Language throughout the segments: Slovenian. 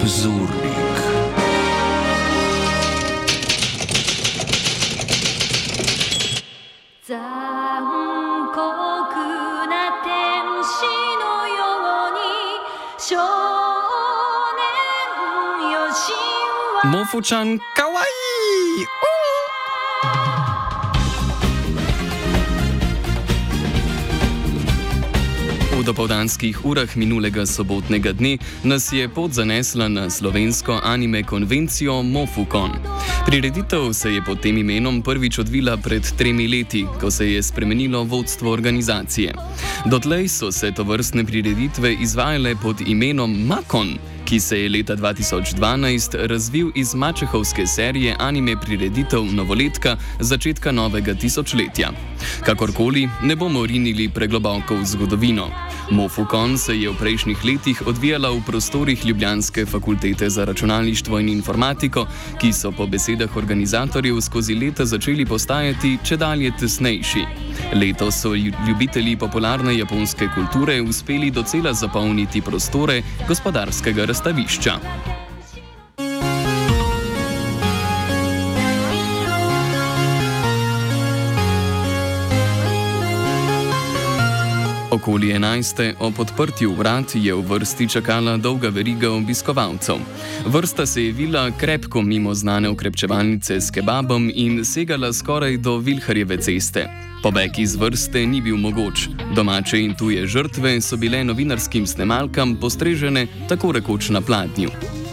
Obzornik. Mofu-chan, kawaii! V dopoldanskih urah minulega sobotnega dne nas je pot zanesla na slovensko anime konvencijo Mofukon. Prireditev se je pod tem imenom prvič odvila pred 3 leti, ko se je spremenilo vodstvo organizacije. Dotlej so se tovrstne prireditve izvajale pod imenom Makon, ki se je leta 2012 razvil iz mačehovske serije anime prireditev Novoletka začetka novega tisočletja. Kakorkoli, ne bomo rinili pregloboko v zgodovino. Mofukon se je v prejšnjih letih odvijala v prostorih Ljubljanske fakultete za računalništvo in informatiko, ki so po besedah organizatorjev skozi leta začeli postajati čedalje tesnejši. Letos so ljubitelji popularne japonske kulture uspeli docela zapolniti prostore gospodarskega razstavišča. Okoli 11. ob odprtju vrat je v vrsti čakala dolga veriga obiskovalcev. Vrsta se je vila krepko mimo znane okrepčevalnice s kebabom in segala skoraj do Vilharjeve ceste. Pobeg iz vrste ni bil mogoč. Domače in tuje žrtve so bile novinarskim snemalkam postrežene tako rekoč na pladnju.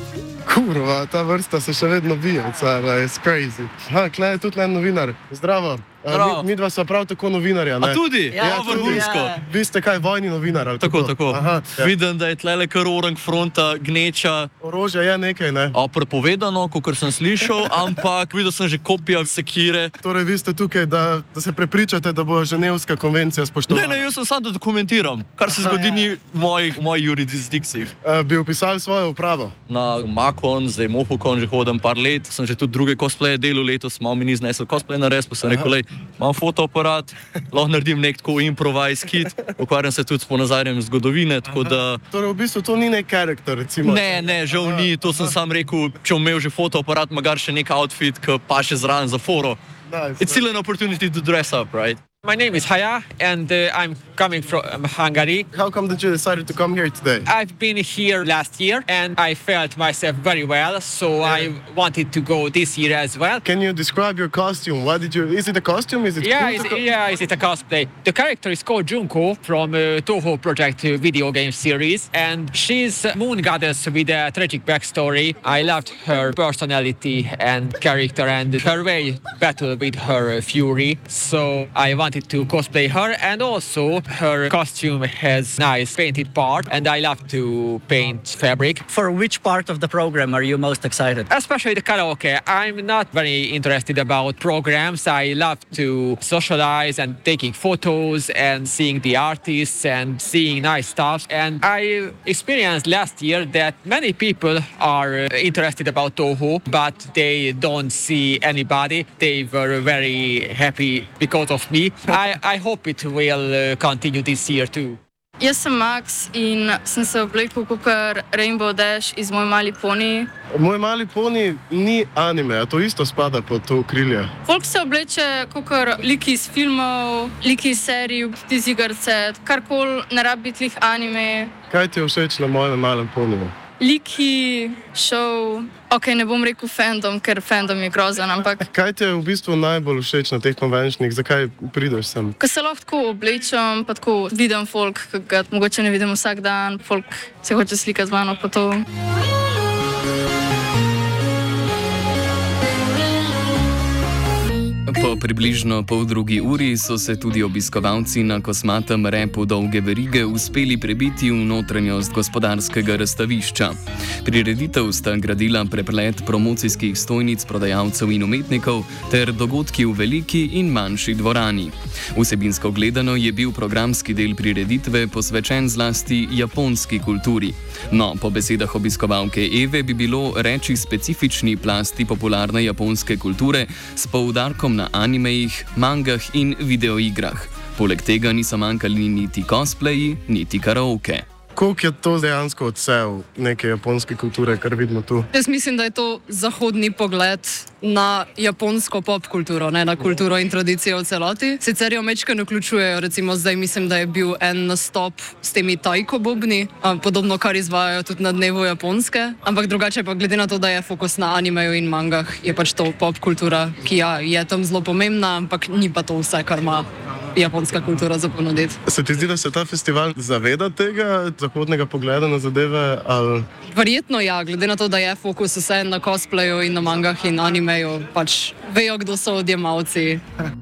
Kurva, ta vrsta se še vedno bije, it's crazy. Klej je tudi novinar. Zdravo. Mi dva sva prav tako novinarja, ne? A tudi? Ja, vrhunsko. Vi ste kaj, vojni novinar, ali Tako. Aha, ja. Vidim, da je tlele kar orang fronta, gneča. Orožje je nekaj, ne? Prepovedano, kakor sem slišal, ampak videl sem že kopija sekire. Torej, vi ste tukaj, da se prepričate, da bo Ženevska konvencija spoštovana. Ne, jaz sem sam, da dokumentiram, kar se zgodi ni v moji jurisdikciji. Bi opisali svojo upravo? Na Makon, zdaj Mofukon že hodam par let, sem že tudi druge cosplaye delal letos, malo mi ni znesel cosplay nares, pa sem rekel, imam fotoaparat, lahko naredim nek tako improvise kit, ukvarjam se tudi s ponazarjanjem zgodovine, tako da... Torej, v bistvu to ni nek karakter, recimo? Ne, žal ni, to sem sam rekel, če bom imel že fotoaparat, magar še nek outfit, ki pa še zraven za foro. Nice. It's still an opportunity to dress up, right? My name is Haya, and I'm coming from Hungary. How come that you decided to come here today? I've been here last year, and I felt myself very well, so I wanted to go this year as well. Can you describe your costume? Is it a costume? Is it Is it a cosplay? The character is called Junko from Toho Project video game series, and she's a moon goddess with a tragic backstory. I loved her personality and character and her way battle with her fury, so I wanted to cosplay her, and also her costume has nice painted part, and I love to paint fabric. For which part of the program are you most excited? Especially the karaoke. I'm not very interested about programs. I love to socialize and taking photos and seeing the artists and seeing nice stuff. And I experienced last year that many people are interested about Toho, but they don't see anybody. They were very happy because of me. I hope it will continue this year too. Jaz sem Max in sem se oblekel kot Rainbow Dash iz Moj mali poni. Moj mali poni ni anime, a to isto spada pod to okrilje. Folk se obleče kot liki iz filmov, liki iz serij, iz igrce, karkoli ne rabi biti anime. Kaj ti je všeč na Mojem malem poniju? Liki, show, ne bom rekel fandom, ker fandom je grozen, ampak... Kaj ti je v bistvu najbolj všeč na teh konvenčnih, zakaj prideš sem? Ko se lahko tako oblečem, pa tako vidim folk, ki ga mogoče ne vidim vsak dan, folk se hoče slikati z mano po to. Po približno poldrugi uri so se tudi obiskovalci na kosmatem repu Dolge verige uspeli prebiti v notranjost gospodarskega razstavišča. Prireditev sta gradila preplet promocijskih stojnic prodajalcev in umetnikov ter dogodki v veliki in manjši dvorani. Vsebinsko gledano je bil programski del prireditve posvečen zlasti japonski kulturi. No, po besedah obiskovalke Eve bi bilo reči specifični plasti popularne japonske kulture s poudarkom na animejih, mangah in videoigrah. Poleg tega niso manjkali niti cosplayi, niti karaoke. Koliko je to dejansko odsev neke japonske kulture, kar vidimo tu? Jaz mislim, da je to zahodni pogled na japonsko pop kulturo, ne na kulturo in tradicijo v celoti. Sicer jo mečkano vključujejo, recimo zdaj mislim, da je bil en nastop s temi taiko bobni, podobno kar izvajajo tudi na dnevu Japonske, ampak drugače pa glede na to, da je fokus na animeju in mangah, je pač to pop kultura, ki je tam zelo pomembna, ampak ni pa to vse, kar ima japonska kultura za ponuditi. Se ti zdi, da se ta festival zaveda tega zahodnega pogleda na zadeve? Ali... Verjetno ja, glede na to, da je fokus vse na cosplayu in na mangah in animeju, pač vejo, kdo so odjemalci.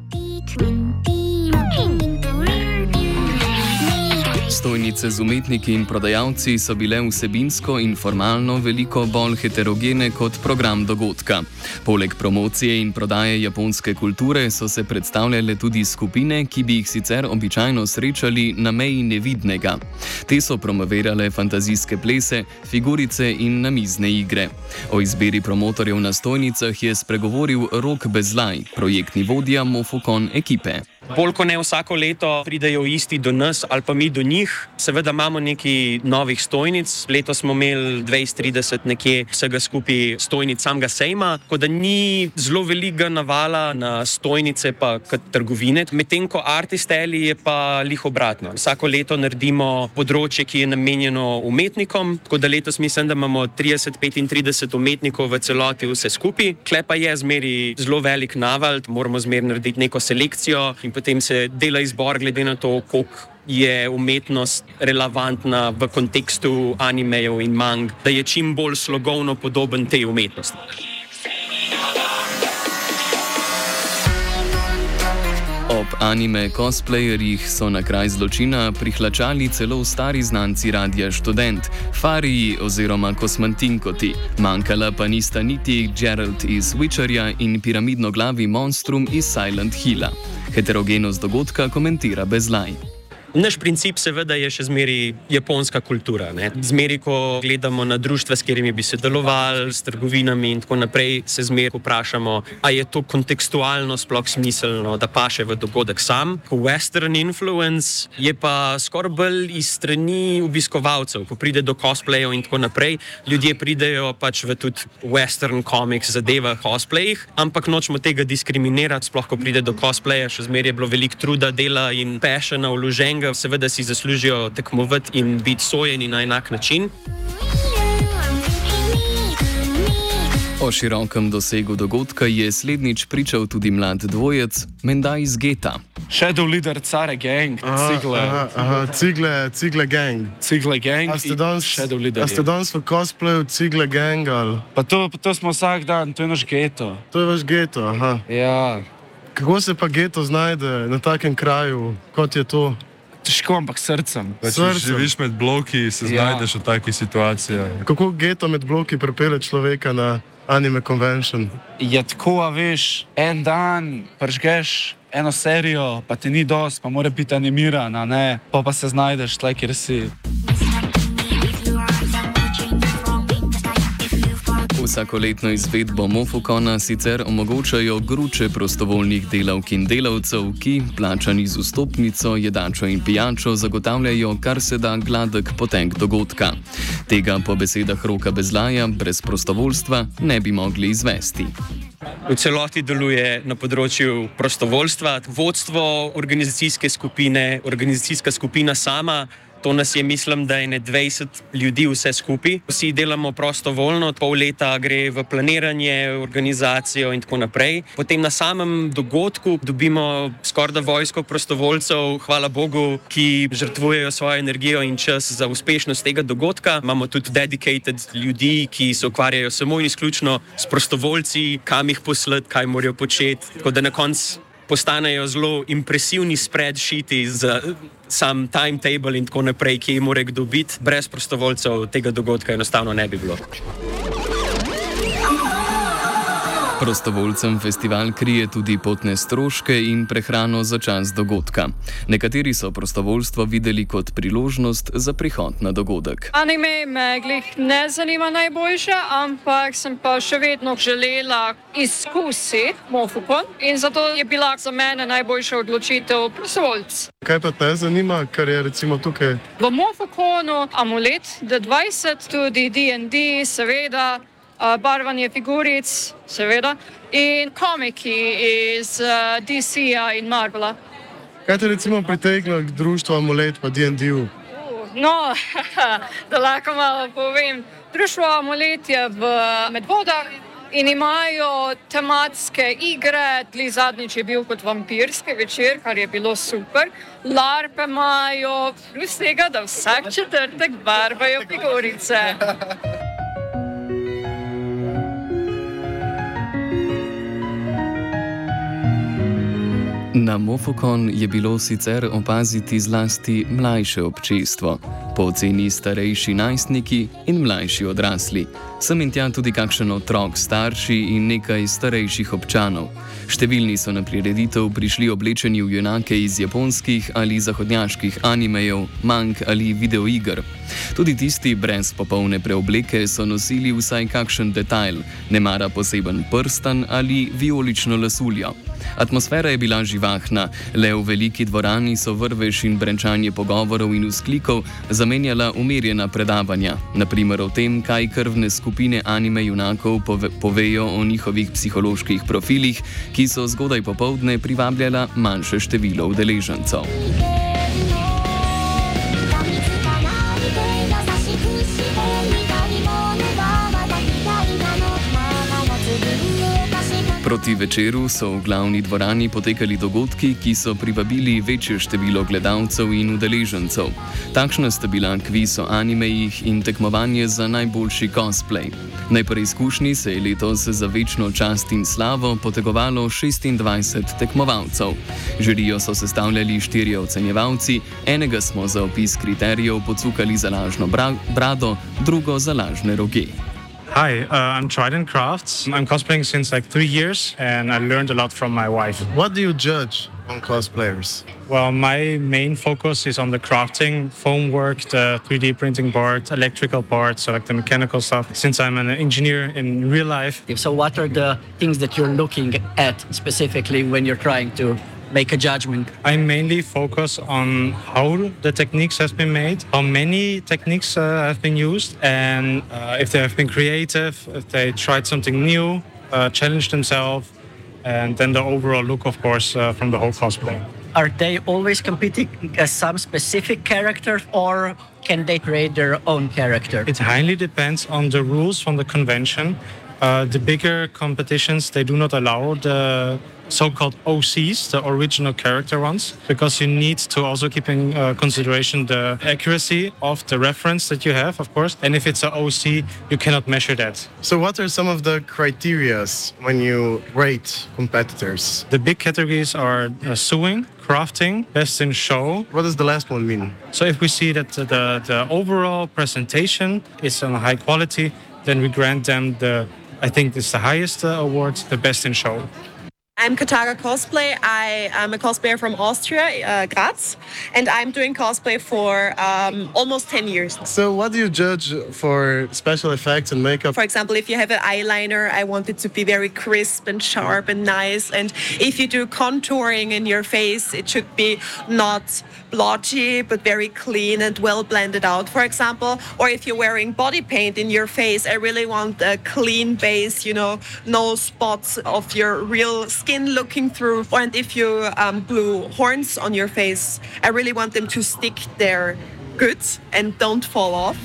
Stojnice z umetniki in prodajalci so bile vsebinsko in formalno veliko bolj heterogene kot program dogodka. Poleg promocije in prodaje japonske kulture so se predstavljale tudi skupine, ki bi jih sicer običajno srečali na meji nevidnega. Te so promovirale fantazijske plese, figurice in namizne igre. O izbiri promotorjev na stojnicah je spregovoril Rok Bezlaj, projektni vodja Mofukon ekipe. Bolj kot ne vsako leto pridejo isti do nas ali pa mi do njih. Seveda imamo nekaj novih stojnic. Letos smo imeli 20-30 nekje vsega skupaj stojnic samega sejma, tako da ni zelo velikega navala na stojnice pa kot trgovine. Medtem ko Artisteli je pa lih obratno. Vsako leto naredimo področje, ki je namenjeno umetnikom, tako da letos mislim, da imamo 30-35 umetnikov v celoti vse skupaj. Tle pa je zmeri zelo velik naval, moramo zmeri narediti neko selekcijo in potem se dela izbor glede na to, koliko je umetnost relevantna v kontekstu animejev in mang, da je čim bolj slogovno podoben tej umetnosti. Ob anime cosplayerjih so na kraj zločina prihlačali celo stari znanci Radia Študent, Fariji oziroma Kosmantinkoti. Manjkala pa nista niti Geralt iz Witcherja in piramidno-glavi monstrum iz Silent Hilla. Heterogenost dogodka komentira Bezlaj. Naš princip seveda je še zmeri japonska kultura. Ne? Zmeri, ko gledamo na društva, s katerimi bi se delovali, s trgovinami in tako naprej, se zmeri vprašamo, a je to kontekstualno sploh smiselno, da paše v dogodek sam. Western influence je pa skoraj bolj iz strani obiskovalcev, ko pride do cosplayov in tako naprej. Ljudje pridejo pač v tudi western comics zadevah, cosplayih, ampak nočemo tega diskriminirati, sploh ko pride do cosplaya, še zmeri je bilo veliko truda, dela in passiona vloženega. Seveda si zaslužijo tekmovati in biti sojeni na enak način. O širokem dosegu dogodka je slednjič pričal tudi mlad dvojec, menda iz geta. Shadow Leader Care Gang, Cigle Gang. Cigle Gang in Shadow Leader. A ste danes v cosplayu Cigle Gang ali? Pa to smo vsak dan, to je naš geto. To je vaš geto, aha. Ja. Kako se pa geto znajde na takem kraju, kot je to? Težko, ampak srcem. Če živiš med bloki, se znajdeš v takih situacijah. Kako geto med bloki pripelje človeka na anime convention? Je tako, a veš, en dan pržgeš eno serijo, pa ti ni dosti, pa mora biti animirana, ne? Pa se znajdeš tle, kjer si. Vsakoletno izvedbo Mofukona sicer omogočajo gruče prostovoljnih delavk in delavcev, ki, plačani z vstopnico, jedačo in pijačo, zagotavljajo kar se da gladek potek dogodka. Tega po besedah Roka Bezlaja brez prostovoljstva ne bi mogli izvesti. V celoti deluje na področju prostovoljstva, vodstvo organizacijske skupine, organizacijska skupina sama. To nas je, mislim, da je 20 ljudi vse skupaj. Vsi delamo prostovoljno, pol leta gre v planiranje, organizacijo in tako naprej. Potem na samem dogodku dobimo skoraj da vojsko prostovoljcev, hvala Bogu, ki žrtvujejo svojo energijo in čas za uspešnost tega dogodka. Imamo tudi dedicated ljudi, ki se ukvarjajo samo in izključno s prostovoljci, kam jih poslati, kaj morajo početi. Tako da na koncu postanejo zelo impresivni spreadsheeti za sam timetable in tako naprej, ki jih mora kdo biti. Brez prostovoljcev tega dogodka enostavno ne bi bilo. Prostovoljcem festival krije tudi potne stroške in prehrano za čas dogodka. Nekateri so prostovoljstvo videli kot priložnost za prihod na dogodek. Anime me glih ne zanima najboljše, ampak sem pa še vedno želela izkusiti Mofukon in zato je bila za mene najboljša odločitev prostovoljc. Kaj pa te zanima, kar je recimo tukaj? V Mofukonu amulet D20, tudi D&D, seveda, barvanje figuric, seveda, in komiki iz DC-ja in Marvela. Kaj te recimo pritegne k društvu Amulet pa D&D-u? No, da lahko malo povem. Društvo Amulet je v Medvodah in imajo tematske igre. Zadnjič je bil kot vampirski večer, kar je bilo super. Larpe imajo, plus tega, da vsak četrtek barvajo figurice. Na Mofukon je bilo sicer opaziti zlasti mlajše občestvo, po oceni starejši najstniki in mlajši odrasli. Sem in tja tudi kakšen otrok, starši in nekaj starejših občanov. Številni so na prireditev prišli oblečeni v junake iz japonskih ali zahodnjaških animejev, mang ali videoiger. Tudi tisti brez popolne preobleke so nosili vsaj kakšen detajl, nemara poseben prstan ali vijolično lasuljo. Atmosfera je bila živahna, le v veliki dvorani so vrvež in brenčanje pogovorov in vzklikov zamenjala umirjena predavanja, naprimer o tem, kaj krvne skupine anime junakov povejo o njihovih psiholoških profilih, ki so zgodaj popoldne privabljala manjše število udeležencev. Proti večeru so v glavni dvorani potekali dogodki, ki so privabili večje število gledalcev in udeležencev. Takšna sta bila kviz o animejih in tekmovanje za najboljši cosplay. Na preizkušnji se je letos za večno čast in slavo potegovalo 26 tekmovalcev. Žirijo so sestavljali 4 ocenjevalci, enega smo za opis kriterijev pocukali za lažno brado, drugo za lažne roge. Hi, I'm Trident Crafts. I'm cosplaying since like 3 years and I learned a lot from my wife. What do you judge on cosplayers? Well, my main focus is on the crafting, foam work, the 3D printing part, electrical parts, so like the mechanical stuff, since I'm an engineer in real life. So what are the things that you're looking at specifically when you're trying to make a judgment? I mainly focus on how the techniques have been made, how many techniques have been used, and if they have been creative, if they tried something new, challenged themselves, and then the overall look, of course, from the whole cosplay. Are they always competing as some specific character, or can they create their own character? It highly depends on the rules from the convention. The bigger competitions, they do not allow the so-called OCs, the original character ones, because you need to also keep in consideration the accuracy of the reference that you have, of course. And if it's an OC, you cannot measure that. So what are some of the criteria when you rate competitors? The big categories are sewing, crafting, best in show. What does the last one mean? So if we see that the overall presentation is on high quality, then we grant them I think it's the highest award, the best in show. I'm Kataga Cosplay. I am a cosplayer from Austria, Graz, and I'm doing cosplay for almost 10 years. So what do you judge for special effects and makeup? For example, if you have an eyeliner, I want it to be very crisp and sharp and nice. And if you do contouring in your face, it should be not blotchy, but very clean and well blended out, for example. Or if you're wearing body paint in your face, I really want a clean base, no spots of your real skin looking through. And if you glue horns on your face, I really want them to stick there good and don't fall off.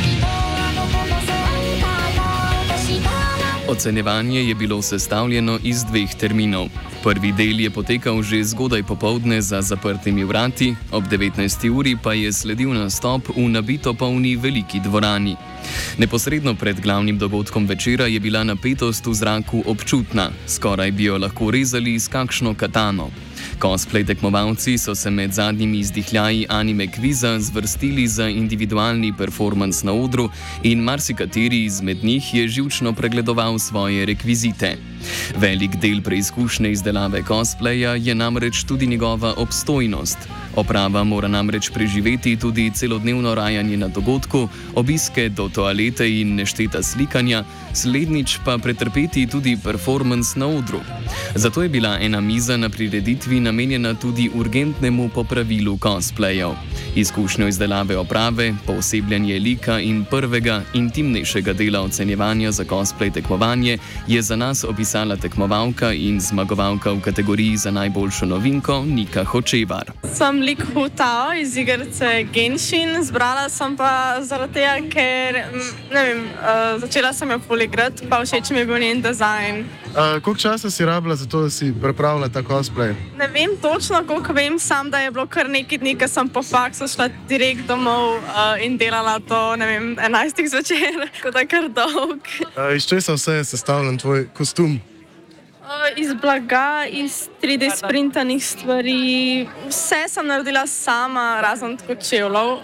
Ocenjevanje je bilo sestavljeno iz 2 terminov. Prvi del je potekal že zgodaj popoldne za zaprtimi vrati, ob 19. uri pa je sledil nastop v nabito polni veliki dvorani. Neposredno pred glavnim dogodkom večera je bila napetost v zraku občutna, skoraj bi jo lahko rezali s kakšno katano. Cosplay tekmovalci so se med zadnjimi izdihljaji anime kviza zvrstili za individualni performance na odru in marsikateri izmed njih je živčno pregledoval svoje rekvizite. Velik del preizkušnje izdelave cosplaya je namreč tudi njegova obstojnost. Oprava mora namreč preživeti tudi celodnevno rajanje na dogodku, obiske do toalete in nešteta slikanja, slednjič pa pretrpeti tudi performance na odru. Zato je bila ena miza na prireditvi namenjena tudi urgentnemu popravilu cosplayev. Izkušnjo izdelave oprave, poosebljanje lika in prvega intimnejšega dela ocenjevanja za cosplay tekmovanje je za nas opisala tekmovalka in zmagovalka v kategoriji za najboljšo novinko Nika Hočevar. Sem lik Hu Tao iz igrice Genshin, zbrala sem pa zaradi tega, ker začela sem jo poligrati, pa všeč mi je bil njen dizajn. Koliko časa si rabila za to, da si pripravila ta cosplay? Ne vem točno, koliko vem, sam da je bilo kar nekaj dni, ko sem po faksu šla direkt domov in delala to, 11 zvečer, tako da kar dolg. Iz česa vse je sestavljen tvoj kostum? Iz blaga, iz 3D sprintanih stvari, vse sem naredila sama, razen tako čevljev.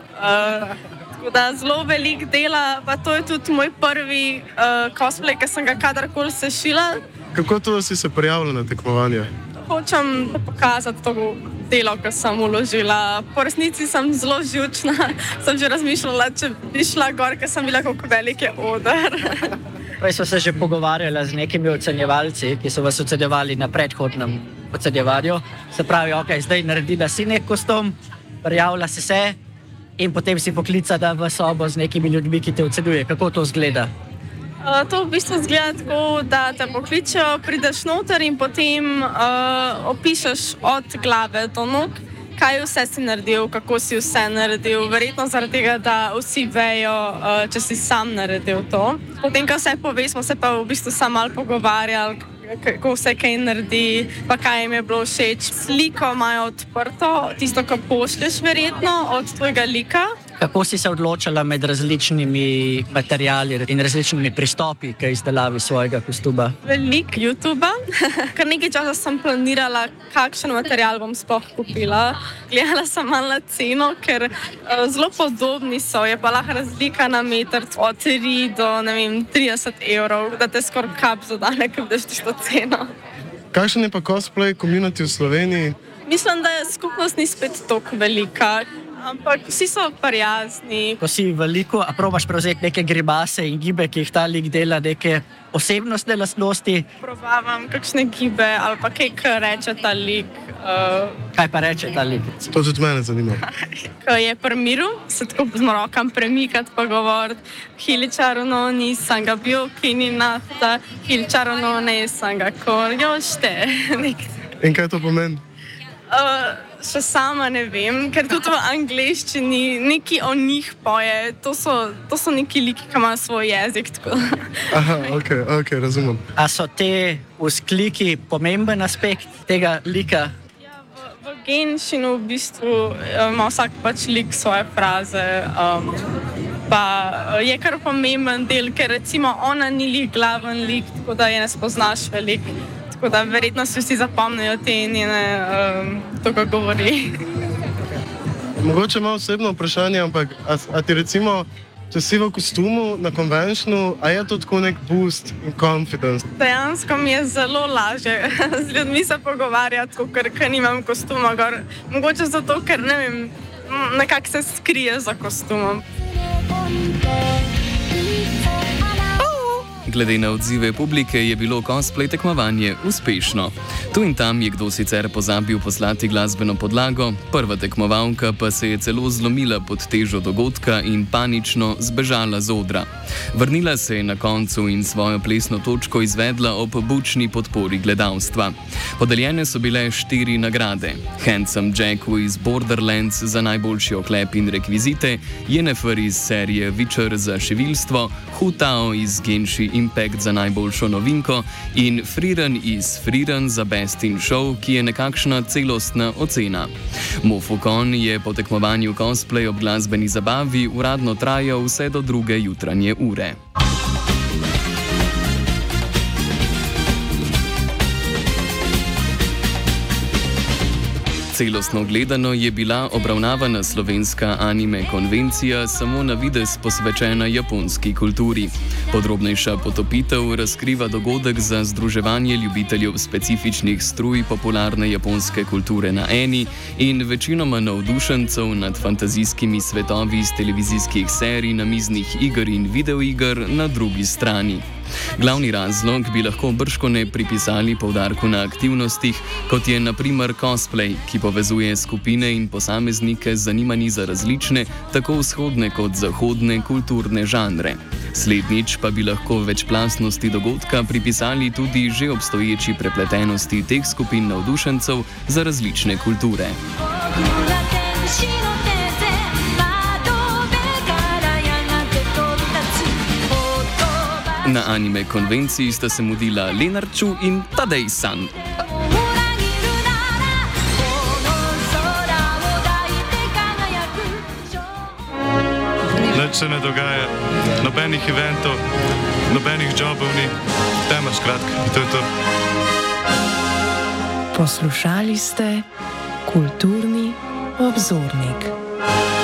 Tako da zelo velik dela, pa to je tudi moj prvi cosplay, ki sem ga kadarkoli sešila. Kako to, da si se prijavila na tekmovanje? Hočem pokazati to delo, ki sem vložila. Po resnici sem zelo živčna, sem že razmišljala, če bi šla gor, ker sem bila, kako velik je oder. Prej smo se že pogovarjali z nekimi ocenjevalci, ki so vas ocenjevali na predhodnem ocenjevanju. Se pravi, zdaj naredila si nek kostum, prijavila si se in potem si poklicala v sobo z nekimi ljudmi, ki te ocenjuje. Kako to izgleda? To v bistvu izgleda tako, da te pokličejo, prideš noter in potem opišeš od glave do nog, kaj vse si naredil, kako si vse naredil. Verjetno zaradi tega, da vsi vejo, če si sam naredil to. Potem, ko vse poveš, smo se pa v bistvu samo malo pogovarjali, kako vse kaj naredi, pa kaj jim je bilo všeč. Sliko imajo odprto, tisto, ko pošlješ verjetno od tvojega lika. Kako si se odločila med različnimi materiali in različnimi pristopi k izdelavi svojega kostuma? Veliko YouTuba. Kar nekaj časa sem planirala, kakšen material bom sploh kupila. Gledala sem malo na ceno, ker zelo podobni so. Je pa lahko razlika na meter od 3 do 30 evrov, da te skoraj kap zadane, ker daš tisto ceno. Kakšen je pa cosplay community v Sloveniji? Mislim, da je skupnost ni spet toliko velika. Ampak vsi so prijazni. Ko si v liku, a probaš prevzeti neke grimase in gibe, ki jih ta lik dela, neke osebnostne lastnosti? Probavam kakšne gibe ali pa kaj reče ta lik. Kaj pa reče ta lik? To tudi mene zanima. Ko je pri miru, se tako z rokami premikati pa govoriti hiličaruno nisam ga bil, kini nafta, hiličaruno nisam ga korjošte. In kaj to pomeni? Še sama ne vem, ker tudi v angleščini neki o njih poje. To so neki liki, ki imajo svoj jezik. Aha, ok, razumem. A so te vzkliki pomemben aspekt tega lika? Ja, v Genshinu v bistvu ima vsak pač lik svoje fraze. Pa je kar pomemben del, ker recimo ona ni lik, glaven lik, tako da je ne spoznaš veliko. Tako da verjetno se vsi zapomnijo te njene, to, ko govori. Mogoče malo osebno vprašanje, ampak a ti recimo, če si v kostumu na konvenčnu, a je to tako nek boost in confidence? Dejansko mi je zelo lažje z ljudmi se pogovarjati, ker nimam kostuma gor. Mogoče zato, ker ne vem, nekako se skrije za kostumom. Glede na odzive publike je bilo cosplay tekmovanje uspešno. Tu in tam je kdo sicer pozabil poslati glasbeno podlago, prva tekmovalka pa se je celo zlomila pod težo dogodka in panično zbežala z odra. Vrnila se je na koncu in svojo plesno točko izvedla ob bučni podpori gledalstva. Podeljene so bile 4 nagrade. Handsome Jacku iz Borderlands za najboljši oklep in rekvizite, Yennefer iz serije Witcher za šivilstvo, Hu Tao iz Genshin Impact za najboljšo novinko in Frieren iz Frieren za Best in Show, ki je nekakšna celostna ocena. Mofukon je po tekmovanju cosplay ob glasbeni zabavi uradno trajal vse do 2. jutranje ure. Celostno gledano je bila obravnavana slovenska anime konvencija samo na videz posvečena japonski kulturi. Podrobnejša potopitev razkriva dogodek za združevanje ljubiteljev specifičnih struj popularne japonske kulture na eni in večinoma navdušencev nad fantazijskimi svetovi iz televizijskih serij, namiznih iger in videoiger na drugi strani. Glavni razlog bi lahko bržkone pripisali poudarku na aktivnostih, kot je na primer cosplay, ki povezuje skupine in posameznike z zanimanji za različne, tako vzhodne kot zahodne kulturne žanre. Slednjič pa bi lahko večplastnosti dogodka pripisali tudi že obstoječi prepletenosti teh skupin navdušencev za različne kulture. Na anime konvenciji sta se mudila Lenart Chu in Tadej-san. Nič se ne dogaja, nobenih eventov, nobenih jobov ni, tema skratka, to je to. Poslušali ste Kulturni obzornik.